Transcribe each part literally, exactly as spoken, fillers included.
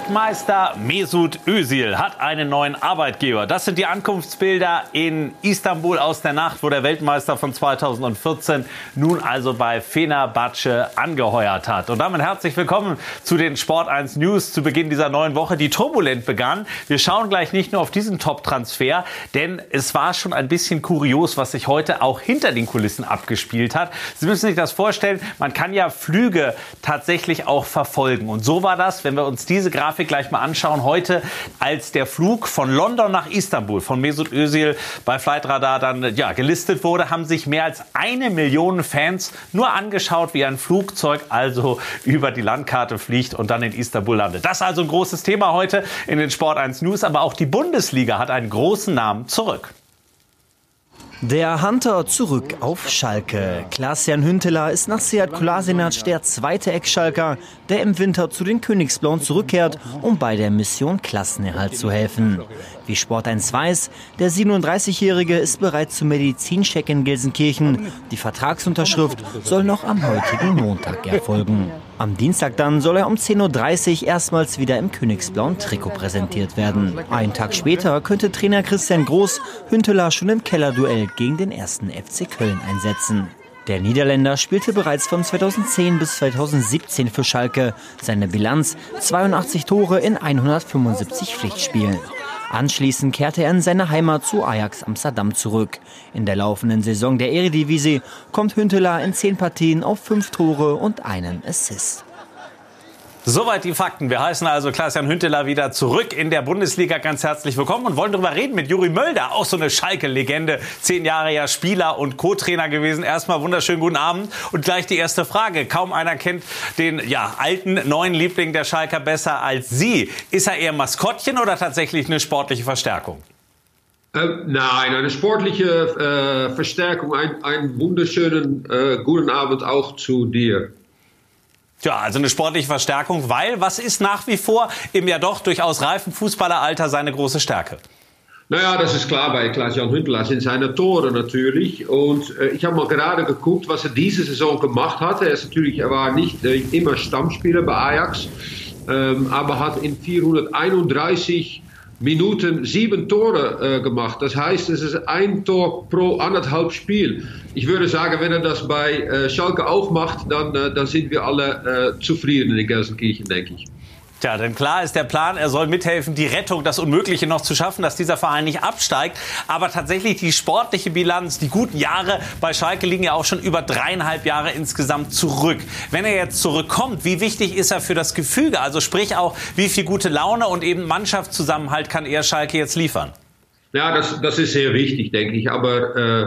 Weltmeister Mesut Özil hat einen neuen Arbeitgeber. Das sind die Ankunftsbilder in Istanbul aus der Nacht, wo der Weltmeister von zweitausendvierzehn nun also bei Fenerbahce angeheuert hat. Und damit herzlich willkommen zu den Sport eins News zu Beginn dieser neuen Woche, die turbulent begann. Wir schauen gleich nicht nur auf diesen Top-Transfer, denn es war schon ein bisschen kurios, was sich heute auch hinter den Kulissen abgespielt hat. Sie müssen sich das vorstellen, man kann ja Flüge tatsächlich auch verfolgen. Und so war das, wenn wir uns diese Grafik gleich mal anschauen, heute, als der Flug von London nach Istanbul von Mesut Özil bei Flightradar dann ja, gelistet wurde, haben sich mehr als eine Million Fans nur angeschaut, wie ein Flugzeug also über die Landkarte fliegt und dann in Istanbul landet. Das ist also ein großes Thema heute in den Sport eins News, aber auch die Bundesliga hat einen großen Namen zurück. Der Hunter zurück auf Schalke. Klaas-Jan Huntelaar ist nach Sead Kolasinac der zweite Ex-Schalker, der im Winter zu den Königsblauen zurückkehrt, um bei der Mission Klassenerhalt zu helfen. Wie Sport eins weiß, der siebenunddreißigjährige ist bereits zum Medizincheck in Gelsenkirchen. Die Vertragsunterschrift soll noch am heutigen Montag erfolgen. Am Dienstag dann soll er um zehn Uhr dreißig erstmals wieder im königsblauen Trikot präsentiert werden. Einen Tag später könnte Trainer Christian Groß Huntelaar schon im Kellerduell gegen den ersten F C Köln einsetzen. Der Niederländer spielte bereits von zweitausendzehn bis zweitausendsiebzehn für Schalke. Seine Bilanz zweiundachtzig Tore in hundertfünfundsiebzig Pflichtspielen. Anschließend kehrte er in seine Heimat zu Ajax Amsterdam zurück. In der laufenden Saison der Eredivisie kommt Huntelaar in zehn Partien auf fünf Tore und einen Assist. Soweit die Fakten. Wir heißen also Klaas-Jan Huntelaar wieder zurück in der Bundesliga. Ganz herzlich willkommen und wollen darüber reden mit Juri Mölder, auch so eine Schalke-Legende. Zehn Jahre ja Spieler und Co-Trainer gewesen. Erstmal wunderschönen guten Abend. Und gleich die erste Frage. Kaum einer kennt den ja, alten, neuen Liebling der Schalker besser als Sie. Ist er eher Maskottchen oder tatsächlich eine sportliche Verstärkung? Äh, nein, eine sportliche äh, Verstärkung. Ein, einen wunderschönen äh, guten Abend auch zu dir. Ja, also eine sportliche Verstärkung, weil was ist nach wie vor im ja doch durchaus reifen Fußballeralter seine große Stärke? Naja, das ist klar bei Klaas-Jan Huntelaar sind seine Tore natürlich. Und äh, ich habe mal gerade geguckt, was er diese Saison gemacht hat. Er ist natürlich, er war nicht äh, immer Stammspieler bei Ajax, ähm, aber hat in vierhunderteinunddreißig Minuten sieben Tore äh, gemacht. Das heißt, es ist ein Tor pro anderthalb Spiel. Ich würde sagen, wenn er das bei äh, Schalke auch macht, dann, äh, dann sind wir alle äh, zufrieden in Gelsenkirchen, denke ich. Tja, denn klar ist der Plan, er soll mithelfen, die Rettung, das Unmögliche noch zu schaffen, dass dieser Verein nicht absteigt. Aber tatsächlich die sportliche Bilanz, die guten Jahre bei Schalke liegen ja auch schon über dreieinhalb Jahre insgesamt zurück. Wenn er jetzt zurückkommt, wie wichtig ist er für das Gefüge? Also sprich auch, wie viel gute Laune und eben Mannschaftszusammenhalt kann er Schalke jetzt liefern? Ja, das, das ist sehr wichtig, denke ich. Aber äh,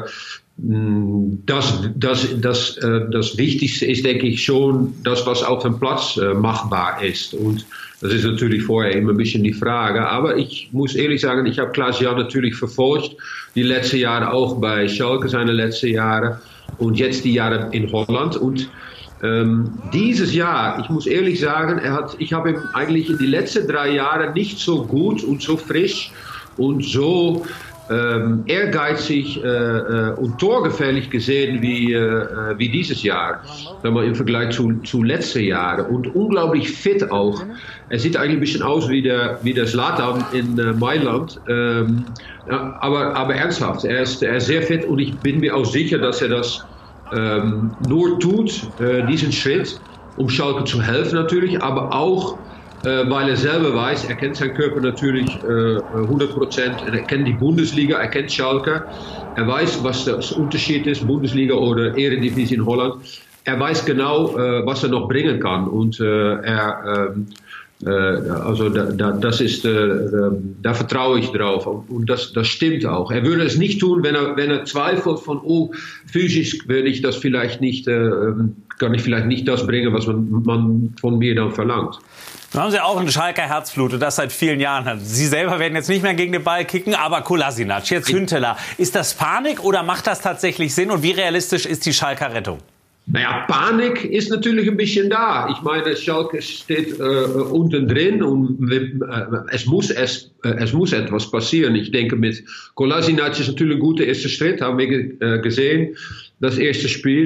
das, das, das, äh, das Wichtigste ist, denke ich, schon das, was auf dem Platz äh, machbar ist. Und das ist natürlich vorher immer ein bisschen die Frage. Aber ich muss ehrlich sagen, ich habe Klaas-Jan natürlich verfolgt. Die letzten Jahre auch bei Schalke, seine letzten Jahre. Und jetzt die Jahre in Holland. Und ähm, dieses Jahr, ich muss ehrlich sagen, er hat, ich habe ihn eigentlich in die letzten drei Jahre nicht so gut und so frisch und so ähm, ehrgeizig äh, äh, und torgefährlich gesehen wie, äh, wie dieses Jahr, wenn man im Vergleich zu, zu letzten Jahren. Und unglaublich fit auch. Er sieht eigentlich ein bisschen aus wie der, wie der Zlatan in äh, Mailand. Ähm, ja, aber, aber ernsthaft, er ist, er ist sehr fit und ich bin mir auch sicher, dass er das ähm, nur tut, äh, diesen Schritt, um Schalke zu helfen natürlich, aber auch Äh, weil er selber weiß, er kennt seinen Körper natürlich äh, hundert Prozent, er kennt die Bundesliga, er kennt Schalke, er weiß, was der Unterschied ist, Bundesliga oder Eredivisie in Holland. Er weiß genau, äh, was er noch bringen kann und äh, er, äh, äh, also da, da, das ist, äh, da vertraue ich drauf und das, das stimmt auch. Er würde es nicht tun, wenn er, wenn er zweifelt von, oh, physisch werde ich das vielleicht nicht, äh, kann ich vielleicht nicht das bringen, was man, man von mir dann verlangt. Nun haben Sie auch ein Schalker Herzblut und das seit vielen Jahren. Sie selber werden jetzt nicht mehr gegen den Ball kicken, aber Kolasinac, jetzt Huntelaar. Ist das Panik oder macht das tatsächlich Sinn und wie realistisch ist die Schalker Rettung? Naja, Panik ist natürlich ein bisschen da. Ich meine, Schalke steht äh, unten drin und äh, es, muss, es, äh, es muss etwas passieren. Ich denke, mit Kolasinac ist natürlich ein guter erster Schritt, haben wir äh, gesehen, das erste Spiel.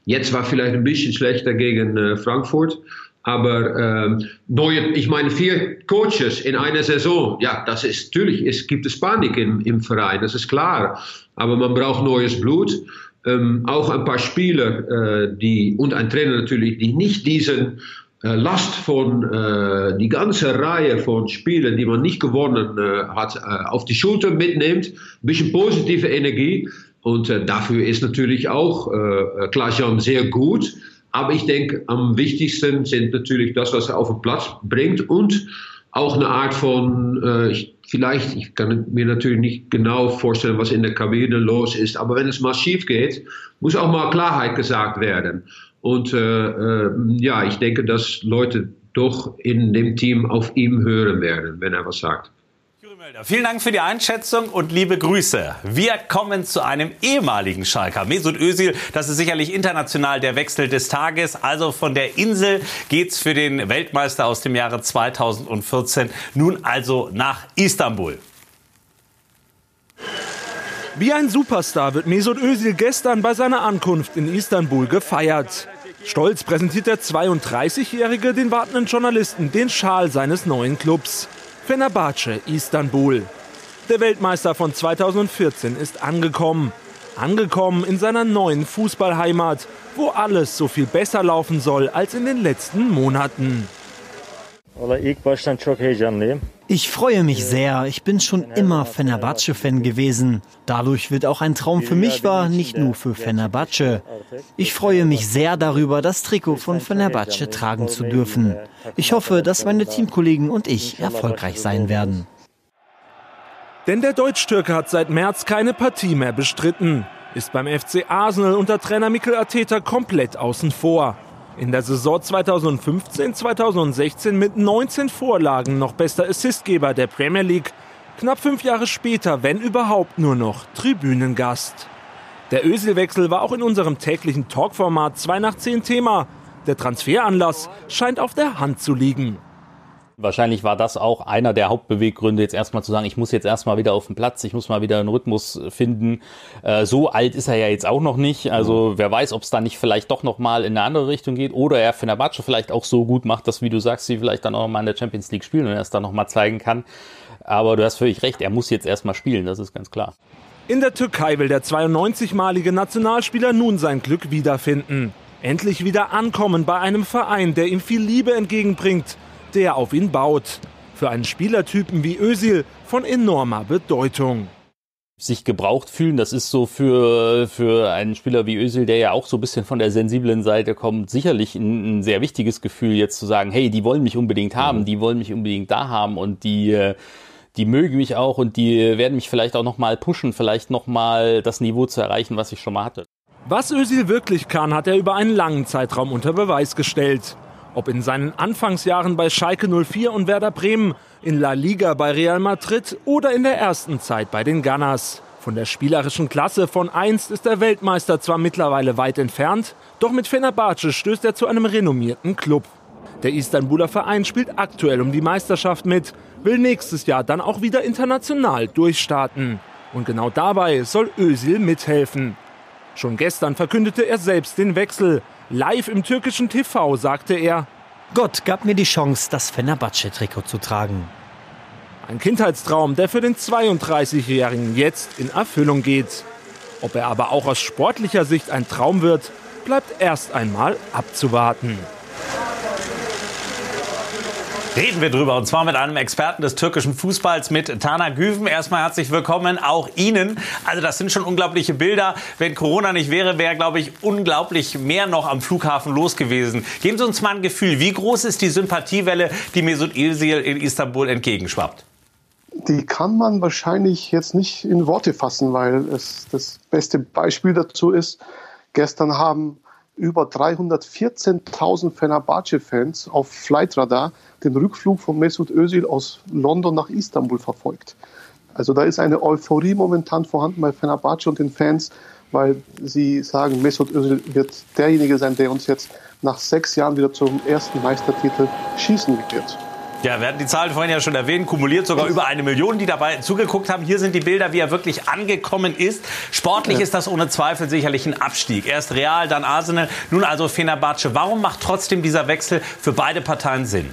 Jetzt war vielleicht ein bisschen schlechter gegen äh, Frankfurt. Aber ähm, neue, ich meine, vier Coaches in einer Saison, ja, das ist natürlich, es gibt es Panik im, im Verein, das ist klar. Aber man braucht neues Blut. Ähm, auch ein paar Spieler, äh, die, und ein Trainer natürlich, die nicht diesen äh, Last von, äh, die ganze Reihe von Spielen, die man nicht gewonnen äh, hat, äh, auf die Schulter mitnimmt. Ein bisschen positive Energie. Und äh, dafür ist natürlich auch äh, Klaas-Jan sehr gut. Aber ich denke, am wichtigsten sind natürlich das, was er auf den Platz bringt und auch eine Art von, äh, ich, vielleicht, ich kann mir natürlich nicht genau vorstellen, was in der Kabine los ist, aber wenn es mal schief geht, muss auch mal Klarheit gesagt werden. Und äh, äh, ja, ich denke, dass Leute doch in dem Team auf ihn hören werden, wenn er was sagt. Vielen Dank für die Einschätzung und liebe Grüße. Wir kommen zu einem ehemaligen Schalker, Mesut Özil. Das ist sicherlich international der Wechsel des Tages. Also von der Insel geht's für den Weltmeister aus dem Jahre zweitausendvierzehn nun also nach Istanbul. Wie ein Superstar wird Mesut Özil gestern bei seiner Ankunft in Istanbul gefeiert. Stolz präsentiert der zweiunddreißigjährige den wartenden Journalisten den Schal seines neuen Clubs. Fenerbahce Istanbul. Der Weltmeister von zweitausendvierzehn ist angekommen. Angekommen in seiner neuen Fußballheimat, wo alles so viel besser laufen soll als in den letzten Monaten. Ich freue mich sehr. Ich bin schon immer Fenerbahce-Fan gewesen. Dadurch wird auch ein Traum für mich wahr, nicht nur für Fenerbahce. Ich freue mich sehr darüber, das Trikot von Fenerbahce tragen zu dürfen. Ich hoffe, dass meine Teamkollegen und ich erfolgreich sein werden. Denn der Deutsch-Türke hat seit März keine Partie mehr bestritten. Ist beim F C Arsenal unter Trainer Mikel Arteta komplett außen vor. In der Saison zweitausendfünfzehn zweitausendsechzehn mit neunzehn Vorlagen noch bester Assistgeber der Premier League. Knapp fünf Jahre später, wenn überhaupt, nur noch Tribünengast. Der Özil-Wechsel war auch in unserem täglichen Talkformat zwei nach zehn Thema. Der Transferanlass scheint auf der Hand zu liegen. Wahrscheinlich war das auch einer der Hauptbeweggründe, jetzt erstmal zu sagen, ich muss jetzt erstmal wieder auf den Platz, ich muss mal wieder einen Rhythmus finden. Äh, so alt ist er ja jetzt auch noch nicht. Also wer weiß, ob es da nicht vielleicht doch nochmal in eine andere Richtung geht oder er Fenerbahce vielleicht auch so gut macht, dass, wie du sagst, sie vielleicht dann auch mal in der Champions League spielen und er es dann nochmal zeigen kann. Aber du hast völlig recht, er muss jetzt erstmal spielen, das ist ganz klar. In der Türkei will der zweiundneunzigmalige Nationalspieler nun sein Glück wiederfinden. Endlich wieder ankommen bei einem Verein, der ihm viel Liebe entgegenbringt, der auf ihn baut. Für einen Spielertypen wie Özil von enormer Bedeutung. Sich gebraucht fühlen, das ist so für, für einen Spieler wie Özil, der ja auch so ein bisschen von der sensiblen Seite kommt, sicherlich ein, ein sehr wichtiges Gefühl, jetzt zu sagen, hey, die wollen mich unbedingt haben, die wollen mich unbedingt da haben und die, die mögen mich auch und die werden mich vielleicht auch nochmal pushen, vielleicht nochmal das Niveau zu erreichen, was ich schon mal hatte. Was Özil wirklich kann, hat er über einen langen Zeitraum unter Beweis gestellt. Ob in seinen Anfangsjahren bei Schalke null vier und Werder Bremen, in La Liga bei Real Madrid oder in der ersten Zeit bei den Gunners. Von der spielerischen Klasse von einst ist der Weltmeister zwar mittlerweile weit entfernt, doch mit Fenerbahce stößt er zu einem renommierten Club. Der Istanbuler Verein spielt aktuell um die Meisterschaft mit, will nächstes Jahr dann auch wieder international durchstarten. Und genau dabei soll Özil mithelfen. Schon gestern verkündete er selbst den Wechsel. Live im türkischen T V sagte er: Gott gab mir die Chance, das Fenerbahce-Trikot zu tragen. Ein Kindheitstraum, der für den zweiunddreißigjährigen jetzt in Erfüllung geht. Ob er aber auch aus sportlicher Sicht ein Traum wird, bleibt erst einmal abzuwarten. Reden wir drüber, und zwar mit einem Experten des türkischen Fußballs, mit Tana Güven. Erstmal herzlich willkommen, auch Ihnen. Also das sind schon unglaubliche Bilder. Wenn Corona nicht wäre, wäre, glaube ich, unglaublich mehr noch am Flughafen los gewesen. Geben Sie uns mal ein Gefühl, wie groß ist die Sympathiewelle, die Mesut Özil in Istanbul entgegenschwappt? Die kann man wahrscheinlich jetzt nicht in Worte fassen, weil es das beste Beispiel dazu ist, gestern haben über dreihundertvierzehntausend Fenerbahce-Fans auf Flightradar den Rückflug von Mesut Özil aus London nach Istanbul verfolgt. Also da ist eine Euphorie momentan vorhanden bei Fenerbahce und den Fans, weil sie sagen, Mesut Özil wird derjenige sein, der uns jetzt nach sechs Jahren wieder zum ersten Meistertitel schießen wird. Ja, wir hatten die Zahlen vorhin ja schon erwähnt, kumuliert sogar über eine Million, die dabei zugeguckt haben. Hier sind die Bilder, wie er wirklich angekommen ist. Sportlich ja. ist das ohne Zweifel sicherlich ein Abstieg. Erst Real, dann Arsenal, nun also Fenerbahce. Warum macht trotzdem dieser Wechsel für beide Parteien Sinn?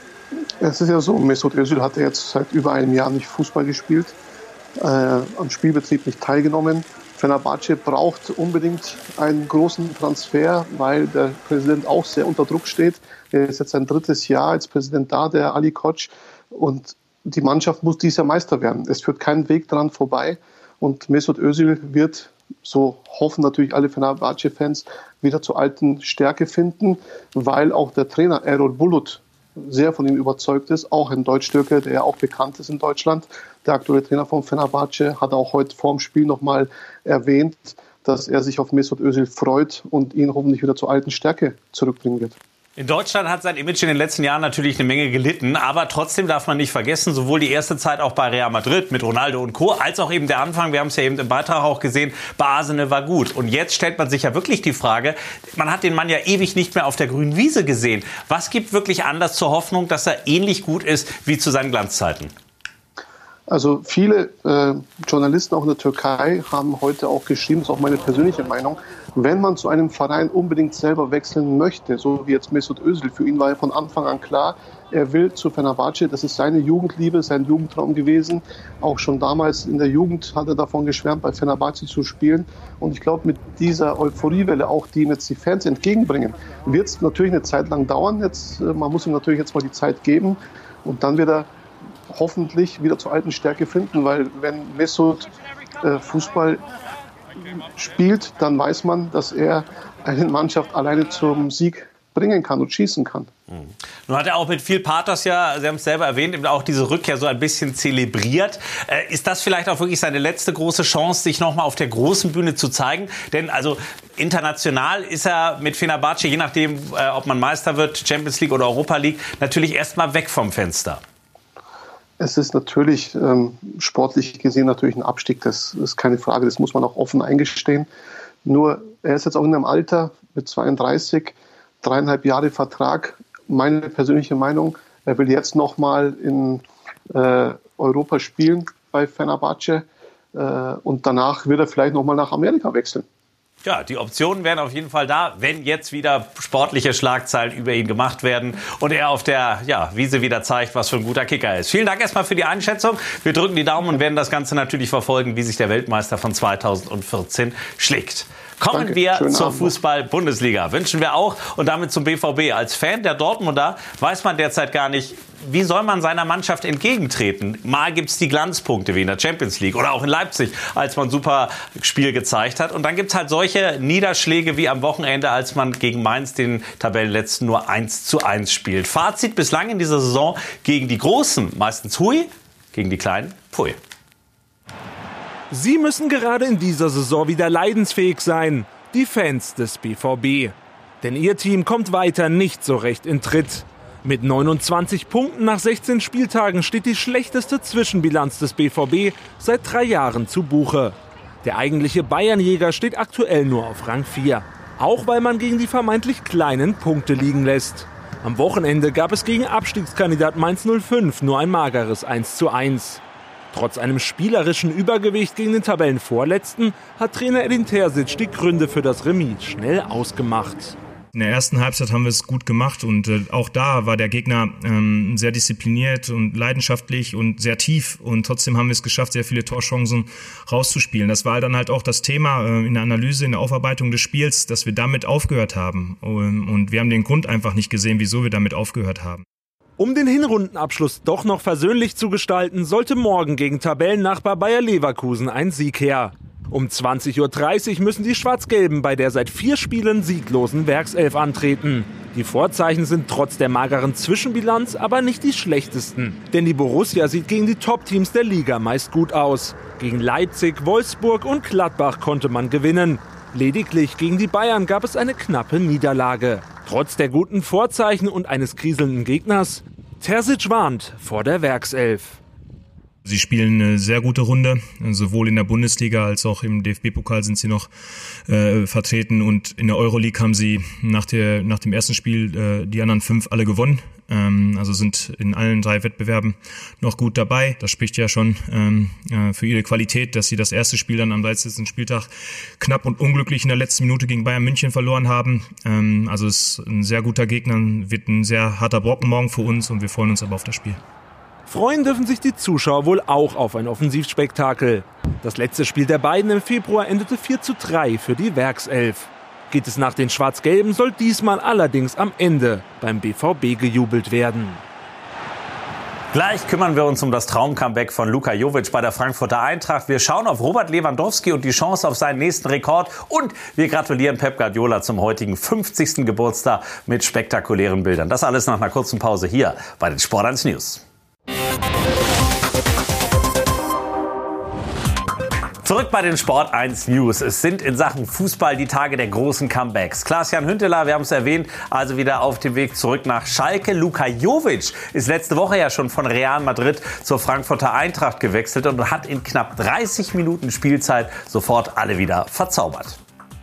Es ist ja so, Mesut Özil hat jetzt seit über einem Jahr nicht Fußball gespielt, äh, am Spielbetrieb nicht teilgenommen. Fenerbahce braucht unbedingt einen großen Transfer, weil der Präsident auch sehr unter Druck steht. Er ist jetzt sein drittes Jahr als Präsident da, der Ali Koç. Und die Mannschaft muss dieses Jahr Meister werden. Es führt kein Weg daran vorbei. Und Mesut Özil wird, so hoffen natürlich alle Fenerbahce-Fans, wieder zur alten Stärke finden, weil auch der Trainer Erol Bulut sehr von ihm überzeugt ist, auch ein Deutsch-Türke, der ja auch bekannt ist in Deutschland. Der aktuelle Trainer von Fenerbahce hat auch heute vor dem Spiel nochmal erwähnt, dass er sich auf Mesut Özil freut und ihn hoffentlich wieder zur alten Stärke zurückbringen wird. In Deutschland hat sein Image in den letzten Jahren natürlich eine Menge gelitten, aber trotzdem darf man nicht vergessen, sowohl die erste Zeit auch bei Real Madrid mit Ronaldo und Co., als auch eben der Anfang, wir haben es ja eben im Beitrag auch gesehen, bei Arsenal war gut. Und jetzt stellt man sich ja wirklich die Frage, man hat den Mann ja ewig nicht mehr auf der grünen Wiese gesehen. Was gibt wirklich Anlass zur Hoffnung, dass er ähnlich gut ist wie zu seinen Glanzzeiten? Also viele äh, Journalisten auch in der Türkei haben heute auch geschrieben, das ist auch meine persönliche Meinung, wenn man zu einem Verein unbedingt selber wechseln möchte, so wie jetzt Mesut Özil, für ihn war ja von Anfang an klar, er will zu Fenerbahce, das ist seine Jugendliebe, sein Jugendtraum gewesen. Auch schon damals in der Jugend hat er davon geschwärmt, bei Fenerbahce zu spielen. Und ich glaube, mit dieser Euphoriewelle, auch die ihm jetzt die Fans entgegenbringen, wird es natürlich eine Zeit lang dauern. Jetzt, man muss ihm natürlich jetzt mal die Zeit geben und dann wird er hoffentlich wieder zur alten Stärke finden, weil wenn Mesut äh, Fußball spielt, dann weiß man, dass er eine Mannschaft alleine zum Sieg bringen kann und schießen kann. Mhm. Nun hat er auch mit viel Pathos, ja, Sie haben es selber erwähnt, eben auch diese Rückkehr so ein bisschen zelebriert. Äh, ist das vielleicht auch wirklich seine letzte große Chance, sich nochmal auf der großen Bühne zu zeigen? Denn also international ist er mit Fenerbahce, je nachdem, äh, ob man Meister wird, Champions League oder Europa League, natürlich erstmal weg vom Fenster. Es ist natürlich ähm, sportlich gesehen natürlich ein Abstieg, das ist keine Frage, das muss man auch offen eingestehen. Nur, er ist jetzt auch in einem Alter mit zweiunddreißig, dreieinhalb Jahre Vertrag. Meine persönliche Meinung, er will jetzt nochmal in äh, Europa spielen bei Fenerbahce äh, und danach wird er vielleicht nochmal nach Amerika wechseln. Ja, die Optionen wären auf jeden Fall da, wenn jetzt wieder sportliche Schlagzeilen über ihn gemacht werden und er auf der ja, Wiese wieder zeigt, was für ein guter Kicker er ist. Vielen Dank erstmal für die Einschätzung. Wir drücken die Daumen und werden das Ganze natürlich verfolgen, wie sich der Weltmeister von zweitausendvierzehn schlägt. Kommen Danke. wir Schönen zur Abend. Fußball-Bundesliga. Wünschen wir auch und damit zum B V B. Als Fan der Dortmunder weiß man derzeit gar nicht, wie soll man seiner Mannschaft entgegentreten. Mal gibt es die Glanzpunkte wie in der Champions League oder auch in Leipzig, als man ein super Spiel gezeigt hat. Und dann gibt es halt solche Niederschläge wie am Wochenende, als man gegen Mainz den Tabellenletzten nur eins zu eins spielt. Fazit bislang in dieser Saison: gegen die Großen meistens hui, gegen die Kleinen pfui. Sie müssen gerade in dieser Saison wieder leidensfähig sein, die Fans des B V B. Denn ihr Team kommt weiter nicht so recht in Tritt. Mit neunundzwanzig Punkten nach sechzehn Spieltagen steht die schlechteste Zwischenbilanz des B V B seit drei Jahren zu Buche. Der eigentliche Bayernjäger steht aktuell nur auf Rang vier. Auch weil man gegen die vermeintlich kleinen Punkte liegen lässt. Am Wochenende gab es gegen Abstiegskandidat Mainz null fünf nur ein mageres eins zu eins. Trotz einem spielerischen Übergewicht gegen den Tabellenvorletzten hat Trainer Edin Terzic die Gründe für das Remis schnell ausgemacht. In der ersten Halbzeit haben wir es gut gemacht und äh, auch da war der Gegner ähm, sehr diszipliniert und leidenschaftlich und sehr tief und trotzdem haben wir es geschafft, sehr viele Torchancen rauszuspielen. Das war dann halt auch das Thema äh, in der Analyse, in der Aufarbeitung des Spiels, dass wir damit aufgehört haben und, und wir haben den Grund einfach nicht gesehen, wieso wir damit aufgehört haben. Um den Hinrundenabschluss doch noch versöhnlich zu gestalten, sollte morgen gegen Tabellennachbar Bayer Leverkusen ein Sieg her. Um zwanzig Uhr dreißig müssen die Schwarz-Gelben bei der seit vier Spielen sieglosen Werkself antreten. Die Vorzeichen sind trotz der mageren Zwischenbilanz aber nicht die schlechtesten. Denn die Borussia sieht gegen die Top-Teams der Liga meist gut aus. Gegen Leipzig, Wolfsburg und Gladbach konnte man gewinnen. Lediglich gegen die Bayern gab es eine knappe Niederlage. Trotz der guten Vorzeichen und eines kriselnden Gegners, Terzic warnt vor der Werkself. Sie spielen eine sehr gute Runde, sowohl in der Bundesliga als auch im D F B-Pokal sind sie noch äh, vertreten und in der Euroleague haben sie nach, der, nach dem ersten Spiel äh, die anderen fünf alle gewonnen. ähm, also sind in allen drei Wettbewerben noch gut dabei. Das spricht ja schon ähm, äh, für ihre Qualität, dass sie das erste Spiel dann am dreizehnten Spieltag knapp und unglücklich in der letzten Minute gegen Bayern München verloren haben. Ähm, also es ist ein sehr guter Gegner, wird ein sehr harter Brocken morgen für uns und wir freuen uns aber auf das Spiel. Freuen dürfen sich die Zuschauer wohl auch auf ein Offensivspektakel. Das letzte Spiel der beiden im Februar endete vier zu drei für die Werkself. Geht es nach den Schwarz-Gelben, soll diesmal allerdings am Ende beim B V B gejubelt werden. Gleich kümmern wir uns um das Traum-Comeback von Luka Jovic bei der Frankfurter Eintracht. Wir schauen auf Robert Lewandowski und die Chance auf seinen nächsten Rekord. Und wir gratulieren Pep Guardiola zum heutigen fünfzigsten Geburtstag mit spektakulären Bildern. Das alles nach einer kurzen Pause hier bei den Sport eins News. Zurück bei den Sport eins News. Es sind in Sachen Fußball die Tage der großen Comebacks. Klaas-Jan Huntelaar, wir haben es erwähnt, also wieder auf dem Weg zurück nach Schalke. Luka Jovic ist letzte Woche ja schon von Real Madrid zur Frankfurter Eintracht gewechselt und hat in knapp dreißig Minuten Spielzeit sofort alle wieder verzaubert.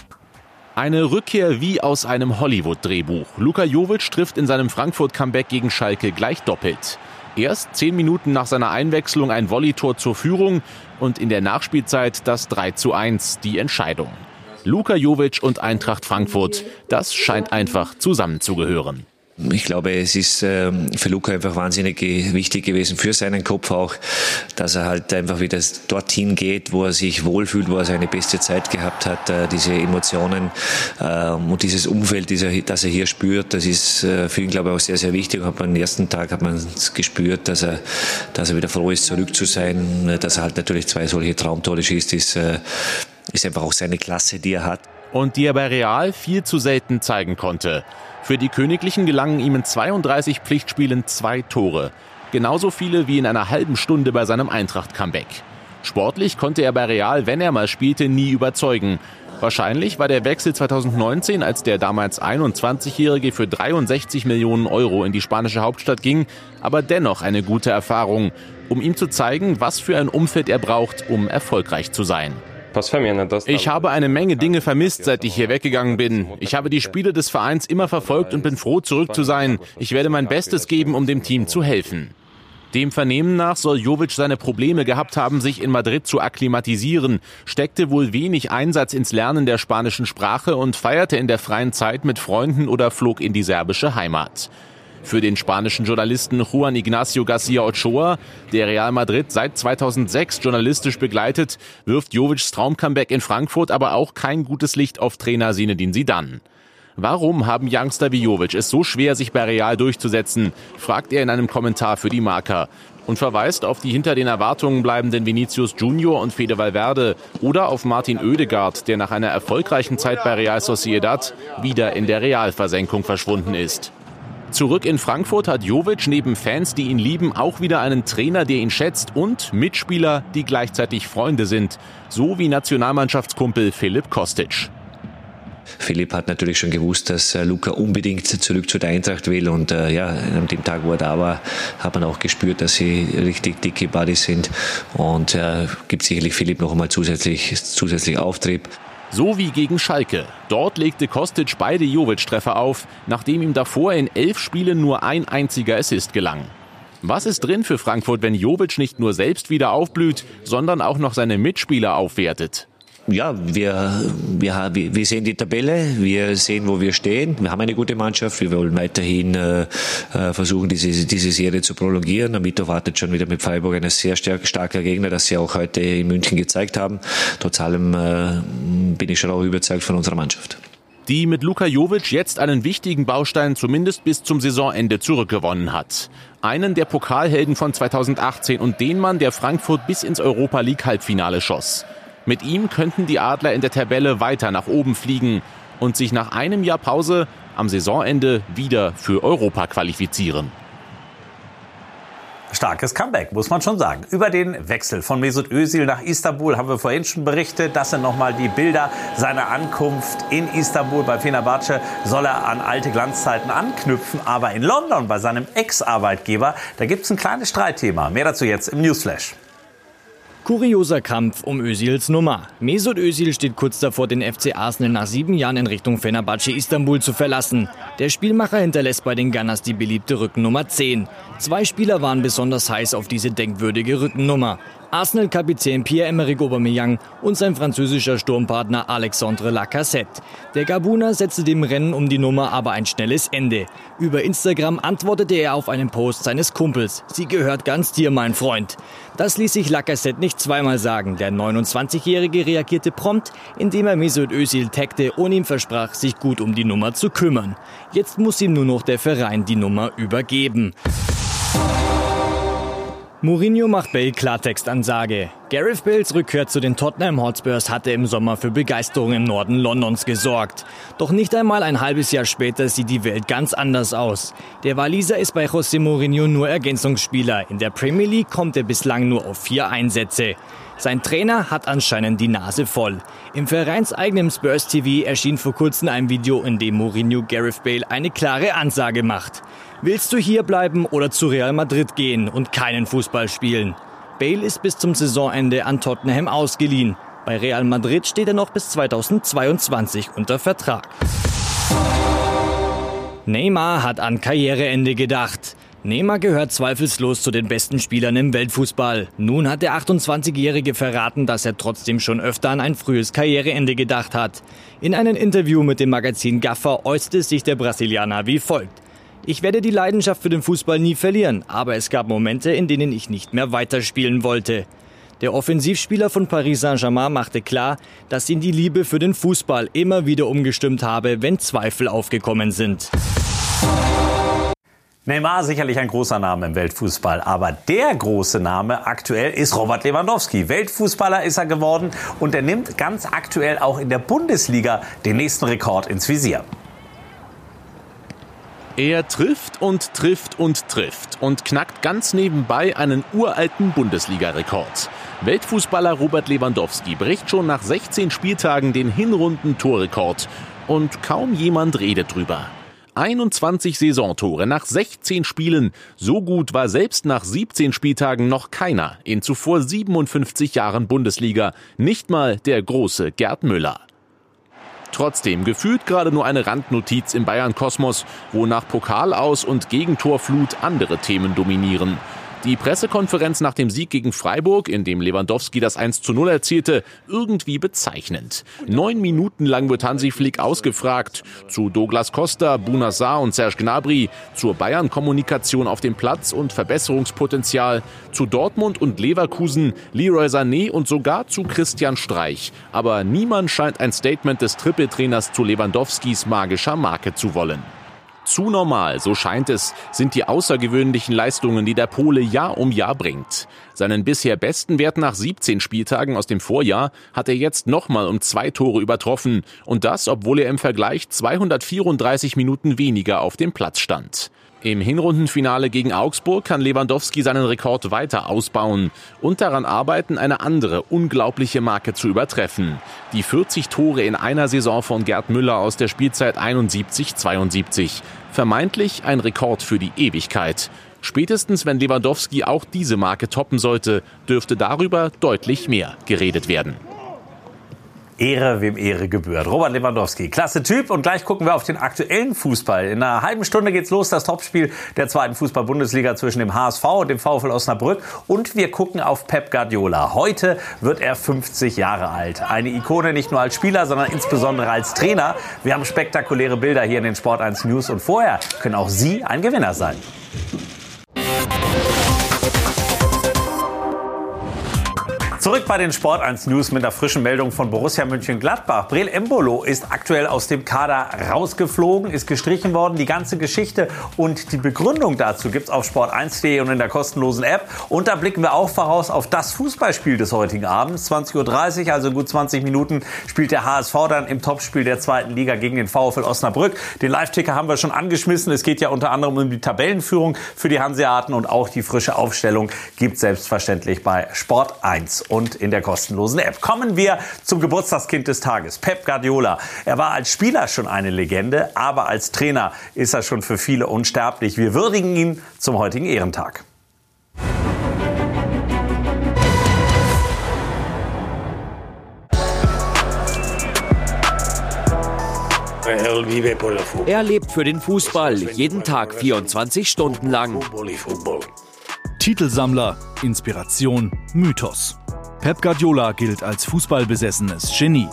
Eine Rückkehr wie aus einem Hollywood-Drehbuch. Luka Jovic trifft in seinem Frankfurt-Comeback gegen Schalke gleich doppelt. Erst zehn Minuten nach seiner Einwechslung ein Volleytor zur Führung und in der Nachspielzeit das drei zu eins, die Entscheidung. Luka Jovic und Eintracht Frankfurt, das scheint einfach zusammenzugehören. Ich glaube, es ist ähm, für Luka einfach wahnsinnig wichtig gewesen, für seinen Kopf auch, dass er halt einfach wieder dorthin geht, wo er sich wohlfühlt, wo er seine beste Zeit gehabt hat. Äh, diese Emotionen äh, und dieses Umfeld, das er, das er hier spürt, das ist äh, für ihn, glaube ich, auch sehr, sehr wichtig. Hat man am ersten Tag hat man gespürt, dass er, dass er wieder froh ist, zurück zu sein. Dass er halt natürlich zwei solche Traumtore schießt, ist, äh, ist einfach auch seine Klasse, die er hat. Und die er bei Real viel zu selten zeigen konnte. Für die Königlichen gelangen ihm in zweiunddreißig Pflichtspielen zwei Tore. Genauso viele wie in einer halben Stunde bei seinem Eintracht-Comeback. Sportlich konnte er bei Real, wenn er mal spielte, nie überzeugen. Wahrscheinlich war der Wechsel zweitausendneunzehn, als der damals einundzwanzigjährige für dreiundsechzig Millionen Euro in die spanische Hauptstadt ging, aber dennoch eine gute Erfahrung, um ihm zu zeigen, was für ein Umfeld er braucht, um erfolgreich zu sein. Ich habe eine Menge Dinge vermisst, seit ich hier weggegangen bin. Ich habe die Spiele des Vereins immer verfolgt und bin froh, zurück zu sein. Ich werde mein Bestes geben, um dem Team zu helfen. Dem Vernehmen nach soll Jovic seine Probleme gehabt haben, sich in Madrid zu akklimatisieren, steckte wohl wenig Einsatz ins Lernen der spanischen Sprache und feierte in der freien Zeit mit Freunden oder flog in die serbische Heimat. Für den spanischen Journalisten Juan Ignacio García Ochoa, der Real Madrid seit zweitausendsechs journalistisch begleitet, wirft Jovics Traum-Comeback in Frankfurt aber auch kein gutes Licht auf Trainer Zinedine Zidane. Warum haben Youngster wie Jovic es so schwer, sich bei Real durchzusetzen, fragt er in einem Kommentar für die Marca und verweist auf die hinter den Erwartungen bleibenden Vinicius Junior und Fede Valverde oder auf Martin Oedegaard, der nach einer erfolgreichen Zeit bei Real Sociedad wieder in der Realversenkung verschwunden ist. Zurück in Frankfurt hat Jovic neben Fans, die ihn lieben, auch wieder einen Trainer, der ihn schätzt und Mitspieler, die gleichzeitig Freunde sind, so wie Nationalmannschaftskumpel Filip Kostic. Philipp hat natürlich schon gewusst, dass Luka unbedingt zurück zu der Eintracht will und äh, ja, an dem Tag, wo er da war, hat man auch gespürt, dass sie richtig dicke Buddies sind und äh, gibt sicherlich Philipp noch einmal zusätzlich, zusätzlich Auftrieb. So wie gegen Schalke. Dort legte Kostic beide Jovic-Treffer auf, nachdem ihm davor in elf Spielen nur ein einziger Assist gelang. Was ist drin für Frankfurt, wenn Jovic nicht nur selbst wieder aufblüht, sondern auch noch seine Mitspieler aufwertet? Ja, wir, wir, wir sehen die Tabelle, wir sehen, wo wir stehen. Wir haben eine gute Mannschaft, wir wollen weiterhin äh, versuchen, diese, diese Serie zu prolongieren. Am Mittwoch wartet schon wieder mit Freiburg ein sehr stark, starker Gegner, das sie auch heute in München gezeigt haben. Trotz allem äh, bin ich schon auch überzeugt von unserer Mannschaft. Die mit Luka Jovic jetzt einen wichtigen Baustein zumindest bis zum Saisonende zurückgewonnen hat. Einen der Pokalhelden von zweitausendachtzehn und den Mann, der Frankfurt bis ins Europa-League-Halbfinale schoss. Mit ihm könnten die Adler in der Tabelle weiter nach oben fliegen und sich nach einem Jahr Pause am Saisonende wieder für Europa qualifizieren. Starkes Comeback, muss man schon sagen. Über den Wechsel von Mesut Özil nach Istanbul haben wir vorhin schon berichtet. Das sind nochmal die Bilder seiner Ankunft in Istanbul. Bei Fenerbahce soll er an alte Glanzzeiten anknüpfen. Aber in London, bei seinem Ex-Arbeitgeber, da gibt es ein kleines Streitthema. Mehr dazu jetzt im Newsflash. Kurioser Kampf um Özils Nummer. Mesut Özil steht kurz davor, den F C Arsenal nach sieben Jahren in Richtung Fenerbahce Istanbul zu verlassen. Der Spielmacher hinterlässt bei den Gunners die beliebte Rückennummer zehn. Zwei Spieler waren besonders heiß auf diese denkwürdige Rückennummer. Arsenal-Kapitän Pierre-Emerick Aubameyang und sein französischer Sturmpartner Alexandre Lacazette. Der Gabuner setzte dem Rennen um die Nummer aber ein schnelles Ende. Über Instagram antwortete er auf einen Post seines Kumpels: „Sie gehört ganz dir, mein Freund." Das ließ sich Lacazette nicht zweimal sagen. Der neunundzwanzigjährige reagierte prompt, indem er Mesut Özil taggte und ihm versprach, sich gut um die Nummer zu kümmern. Jetzt muss ihm nur noch der Verein die Nummer übergeben. Mourinho macht Bale Klartextansage. Gareth Bales Rückkehr zu den Tottenham Hotspurs hatte im Sommer für Begeisterung im Norden Londons gesorgt. Doch nicht einmal ein halbes Jahr später sieht die Welt ganz anders aus. Der Waliser ist bei José Mourinho nur Ergänzungsspieler. In der Premier League kommt er bislang nur auf vier Einsätze. Sein Trainer hat anscheinend die Nase voll. Im vereinseigenem Spurs T V erschien vor kurzem ein Video, in dem Mourinho Gareth Bale eine klare Ansage macht. Willst du hier bleiben oder zu Real Madrid gehen und keinen Fußball spielen? Bale ist bis zum Saisonende an Tottenham ausgeliehen. Bei Real Madrid steht er noch bis zweitausendzweiundzwanzig unter Vertrag. Neymar hat an Karriereende gedacht. Neymar gehört zweifellos zu den besten Spielern im Weltfußball. Nun hat der achtundzwanzigjährige verraten, dass er trotzdem schon öfter an ein frühes Karriereende gedacht hat. In einem Interview mit dem Magazin Gaffer äußerte sich der Brasilianer wie folgt: „Ich werde die Leidenschaft für den Fußball nie verlieren, aber es gab Momente, in denen ich nicht mehr weiterspielen wollte." Der Offensivspieler von Paris Saint-Germain machte klar, dass ihn die Liebe für den Fußball immer wieder umgestimmt habe, wenn Zweifel aufgekommen sind. Neymar sicherlich ein großer Name im Weltfußball, aber der große Name aktuell ist Robert Lewandowski. Weltfußballer ist er geworden und er nimmt ganz aktuell auch in der Bundesliga den nächsten Rekord ins Visier. Er trifft und trifft und trifft und knackt ganz nebenbei einen uralten Bundesliga-Rekord. Weltfußballer Robert Lewandowski bricht schon nach sechzehn Spieltagen den Hinrunden-Torrekord und kaum jemand redet drüber. einundzwanzig Saisontore nach sechzehn Spielen. So gut war selbst nach siebzehn Spieltagen noch keiner in zuvor siebenundfünfzig Jahren Bundesliga. Nicht mal der große Gerd Müller. Trotzdem gefühlt gerade nur eine Randnotiz im Bayern-Kosmos, wo nach Pokal aus und Gegentorflut andere Themen dominieren. Die Pressekonferenz nach dem Sieg gegen Freiburg, in dem Lewandowski das eins zu null erzielte, irgendwie bezeichnend. Neun Minuten lang wird Hansi Flick ausgefragt. Zu Douglas Costa, Bouna Sarr und Serge Gnabry, zur Bayern-Kommunikation auf dem Platz und Verbesserungspotenzial, zu Dortmund und Leverkusen, Leroy Sané und sogar zu Christian Streich. Aber niemand scheint ein Statement des Trippeltrainers zu Lewandowskis magischer Marke zu wollen. Zu normal, so scheint es, sind die außergewöhnlichen Leistungen, die der Pole Jahr um Jahr bringt. Seinen bisher besten Wert nach siebzehn Spieltagen aus dem Vorjahr hat er jetzt nochmal um zwei Tore übertroffen. Und das, obwohl er im Vergleich zweihundertvierunddreißig Minuten weniger auf dem Platz stand. Im Hinrundenfinale gegen Augsburg kann Lewandowski seinen Rekord weiter ausbauen und daran arbeiten, eine andere unglaubliche Marke zu übertreffen. Die vierzig Tore in einer Saison von Gerd Müller aus der Spielzeit einundsiebzig zweiundsiebzig. Vermeintlich ein Rekord für die Ewigkeit. Spätestens wenn Lewandowski auch diese Marke toppen sollte, dürfte darüber deutlich mehr geredet werden. Ehre, wem Ehre gebührt. Robert Lewandowski, klasse Typ. Und gleich gucken wir auf den aktuellen Fußball. In einer halben Stunde geht's los, das Topspiel der zweiten Fußball-Bundesliga zwischen dem H S V und dem VfL Osnabrück. Und wir gucken auf Pep Guardiola. Heute wird er fünfzig Jahre alt. Eine Ikone nicht nur als Spieler, sondern insbesondere als Trainer. Wir haben spektakuläre Bilder hier in den Sport eins News. Und vorher können auch Sie ein Gewinner sein. Zurück bei den Sport eins News mit einer frischen Meldung von Borussia Mönchengladbach. Breel Embolo ist aktuell aus dem Kader rausgeflogen, ist gestrichen worden. Die ganze Geschichte und die Begründung dazu gibt's auf sport eins punkt de und in der kostenlosen App. Und da blicken wir auch voraus auf das Fußballspiel des heutigen Abends. zwanzig Uhr dreißig, also gut zwanzig Minuten, spielt der H S V dann im Topspiel der zweiten Liga gegen den VfL Osnabrück. Den Live-Ticker haben wir schon angeschmissen. Es geht ja unter anderem um die Tabellenführung für die Hanseaten und auch die frische Aufstellung gibt's selbstverständlich bei Sport eins und in der kostenlosen App. Kommen wir zum Geburtstagskind des Tages, Pep Guardiola. Er war als Spieler schon eine Legende, aber als Trainer ist er schon für viele unsterblich. Wir würdigen ihn zum heutigen Ehrentag. Er lebt für den Fußball, jeden Tag vierundzwanzig Stunden lang. Titelsammler, Inspiration, Mythos. Pep Guardiola gilt als fußballbesessenes Genie.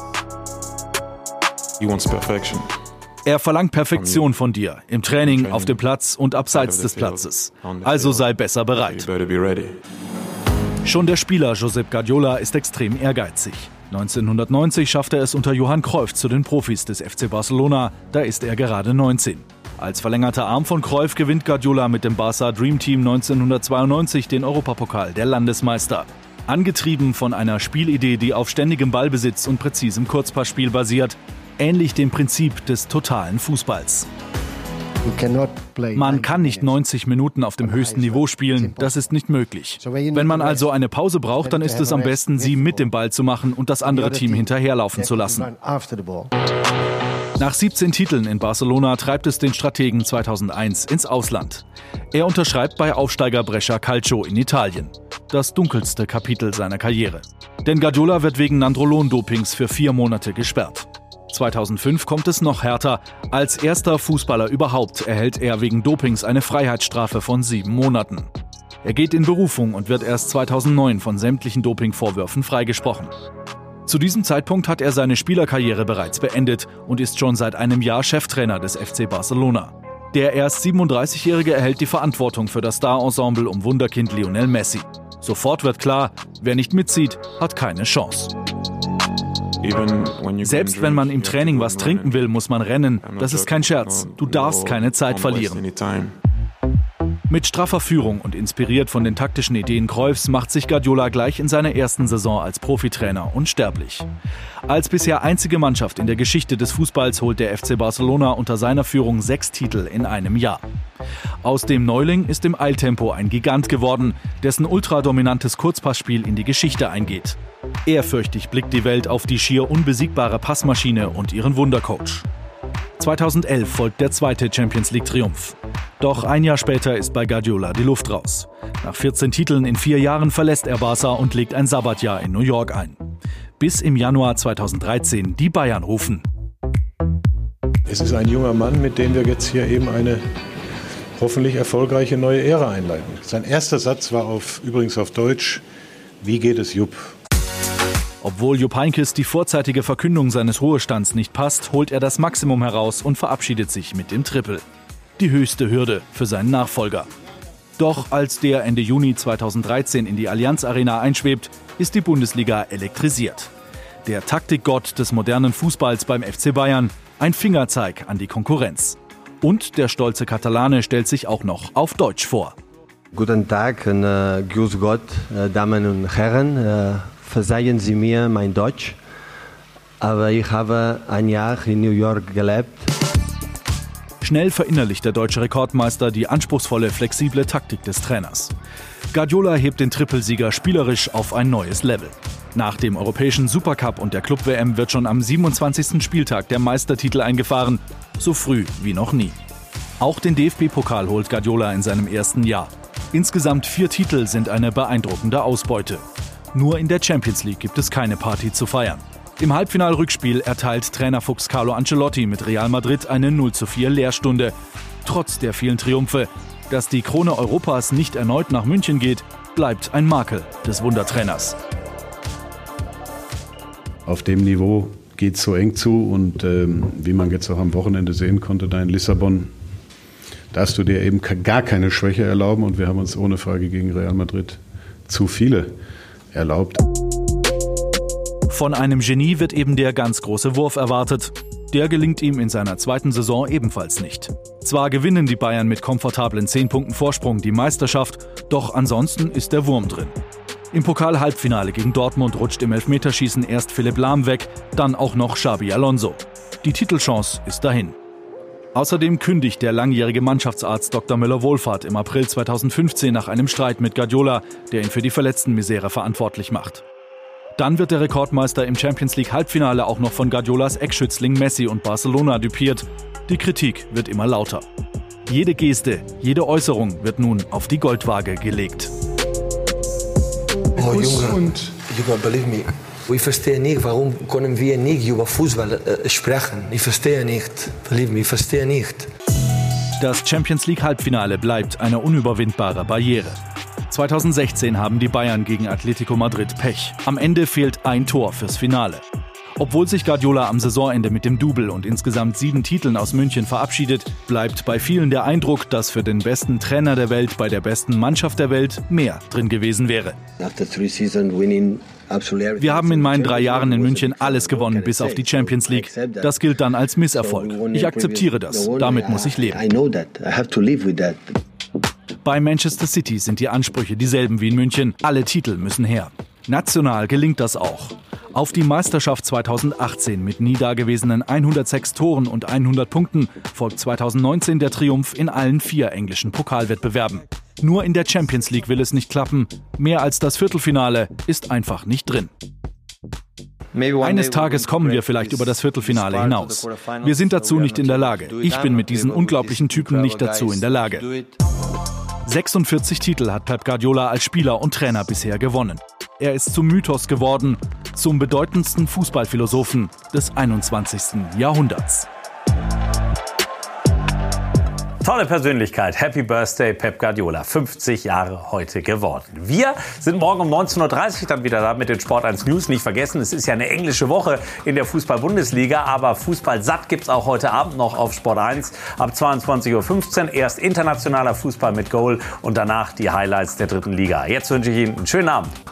Er verlangt Perfektion von dir, im Training, auf dem Platz und abseits des Platzes. Also sei besser bereit. Schon der Spieler Josep Guardiola ist extrem ehrgeizig. neunzehnhundertneunzig schaffte er es unter Johan Cruyff zu den Profis des F C Barcelona, da ist er gerade neunzehn. Als verlängerter Arm von Cruyff gewinnt Guardiola mit dem Barca Dream Team neunzehnhundertzweiundneunzig den Europapokal der Landesmeister. Angetrieben von einer Spielidee, die auf ständigem Ballbesitz und präzisem Kurzpassspiel basiert, ähnlich dem Prinzip des totalen Fußballs. Man kann nicht neunzig Minuten auf dem höchsten Niveau spielen, das ist nicht möglich. Wenn man also eine Pause braucht, dann ist es am besten, sie mit dem Ball zu machen und das andere Team hinterherlaufen zu lassen. Nach siebzehn Titeln in Barcelona treibt es den Strategen zweitausendeins ins Ausland. Er unterschreibt bei Aufsteiger Brescia Calcio in Italien. Das dunkelste Kapitel seiner Karriere. Denn Guardiola wird wegen Nandrolon-Dopings für vier Monate gesperrt. zweitausendfünf kommt es noch härter. Als erster Fußballer überhaupt erhält er wegen Dopings eine Freiheitsstrafe von sieben Monaten. Er geht in Berufung und wird erst zweitausendneun von sämtlichen Dopingvorwürfen freigesprochen. Zu diesem Zeitpunkt hat er seine Spielerkarriere bereits beendet und ist schon seit einem Jahr Cheftrainer des F C Barcelona. Der erst siebenunddreißigjährige erhält die Verantwortung für das Star-Ensemble um Wunderkind Lionel Messi. Sofort wird klar, wer nicht mitzieht, hat keine Chance. Selbst wenn man im Training was trinken will, muss man rennen. Das ist kein Scherz. Du darfst keine Zeit verlieren. Mit straffer Führung und inspiriert von den taktischen Ideen Cruyffs macht sich Guardiola gleich in seiner ersten Saison als Profitrainer unsterblich. Als bisher einzige Mannschaft in der Geschichte des Fußballs holt der F C Barcelona unter seiner Führung sechs Titel in einem Jahr. Aus dem Neuling ist im Eiltempo ein Gigant geworden, dessen ultradominantes Kurzpassspiel in die Geschichte eingeht. Ehrfürchtig blickt die Welt auf die schier unbesiegbare Passmaschine und ihren Wundercoach. zweitausendelf folgt der zweite Champions-League-Triumph. Doch ein Jahr später ist bei Guardiola die Luft raus. Nach vierzehn Titeln in vier Jahren verlässt er Barca und legt ein Sabbatjahr in New York ein. Bis im Januar zweitausenddreizehn die Bayern rufen. Es ist ein junger Mann, mit dem wir jetzt hier eben eine hoffentlich erfolgreiche neue Ära einleiten. Sein erster Satz war auf, übrigens auf Deutsch: Wie geht es Jupp? Obwohl Jupp Heynckes die vorzeitige Verkündung seines Ruhestands nicht passt, holt er das Maximum heraus und verabschiedet sich mit dem Triple. Die höchste Hürde für seinen Nachfolger. Doch als der Ende Juni zweitausenddreizehn in die Allianz Arena einschwebt, ist die Bundesliga elektrisiert. Der Taktikgott des modernen Fußballs beim F C Bayern, ein Fingerzeig an die Konkurrenz. Und der stolze Katalane stellt sich auch noch auf Deutsch vor. Guten Tag und äh, grüß Gott, äh, Damen und Herren. Äh, verzeihen Sie mir mein Deutsch, aber ich habe ein Jahr in New York gelebt. Schnell verinnerlicht der deutsche Rekordmeister die anspruchsvolle, flexible Taktik des Trainers. Guardiola hebt den Trippelsieger spielerisch auf ein neues Level. Nach dem europäischen Supercup und der Club-W M wird schon am siebenundzwanzigsten Spieltag der Meistertitel eingefahren, so früh wie noch nie. Auch den D F B-Pokal holt Guardiola in seinem ersten Jahr. Insgesamt vier Titel sind eine beeindruckende Ausbeute. Nur in der Champions League gibt es keine Party zu feiern. Im Halbfinal-Rückspiel erteilt Trainerfuchs Carlo Ancelotti mit Real Madrid eine null zu vier Lehrstunde. Trotz der vielen Triumphe. Dass die Krone Europas nicht erneut nach München geht, bleibt ein Makel des Wundertrainers. Auf dem Niveau geht es so eng zu und ähm, wie man jetzt auch am Wochenende sehen konnte, da in Lissabon, darfst du dir eben gar keine Schwäche erlauben und wir haben uns ohne Frage gegen Real Madrid zu viele erlaubt. Von einem Genie wird eben der ganz große Wurf erwartet. Der gelingt ihm in seiner zweiten Saison ebenfalls nicht. Zwar gewinnen die Bayern mit komfortablen zehn Punkten Vorsprung die Meisterschaft, doch ansonsten ist der Wurm drin. Im Pokal-Halbfinale gegen Dortmund rutscht im Elfmeterschießen erst Philipp Lahm weg, dann auch noch Xabi Alonso. Die Titelchance ist dahin. Außerdem kündigt der langjährige Mannschaftsarzt Doktor Müller-Wohlfahrt im April zweitausendfünfzehn nach einem Streit mit Guardiola, der ihn für die Verletztenmisere verantwortlich macht. Dann wird der Rekordmeister im Champions-League-Halbfinale auch noch von Guardiolas Ex-Schützling Messi und Barcelona düpiert. Die Kritik wird immer lauter. Jede Geste, jede Äußerung wird nun auf die Goldwaage gelegt. Oh Junge, you gotta believe me. Ich verstehe nicht, warum können wir nicht über Fußball äh, sprechen. Ich verstehe nicht. Verlieb mich, ich verstehe nicht. Das Champions League Halbfinale bleibt eine unüberwindbare Barriere. zweitausendsechzehn haben die Bayern gegen Atletico Madrid Pech. Am Ende fehlt ein Tor fürs Finale. Obwohl sich Guardiola am Saisonende mit dem Double und insgesamt sieben Titeln aus München verabschiedet, bleibt bei vielen der Eindruck, dass für den besten Trainer der Welt bei der besten Mannschaft der Welt mehr drin gewesen wäre. Wir haben in meinen drei Jahren in München alles gewonnen, bis auf die Champions League. Das gilt dann als Misserfolg. Ich akzeptiere das. Damit muss ich leben. Bei Manchester City sind die Ansprüche dieselben wie in München. Alle Titel müssen her. National gelingt das auch. Auf die Meisterschaft zweitausendachtzehn mit nie dagewesenen hundertsechs Toren und hundert Punkten folgt zweitausendneunzehn der Triumph in allen vier englischen Pokalwettbewerben. Nur in der Champions League will es nicht klappen. Mehr als das Viertelfinale ist einfach nicht drin. Eines Tages kommen wir vielleicht über das Viertelfinale hinaus. Wir sind dazu nicht in der Lage. Ich bin mit diesen unglaublichen Typen nicht dazu in der Lage. sechsundvierzig Titel hat Pep Guardiola als Spieler und Trainer bisher gewonnen. Er ist zum Mythos geworden, zum bedeutendsten Fußballphilosophen des einundzwanzigsten Jahrhunderts. Tolle Persönlichkeit. Happy Birthday, Pep Guardiola. fünfzig Jahre heute geworden. Wir sind morgen um neunzehn Uhr dreißig dann wieder da mit den Sport eins News. Nicht vergessen, es ist ja eine englische Woche in der Fußball-Bundesliga, aber Fußball satt gibt's auch heute Abend noch auf Sport eins. Ab zweiundzwanzig Uhr fünfzehn erst internationaler Fußball mit Goal und danach die Highlights der dritten Liga. Jetzt wünsche ich Ihnen einen schönen Abend.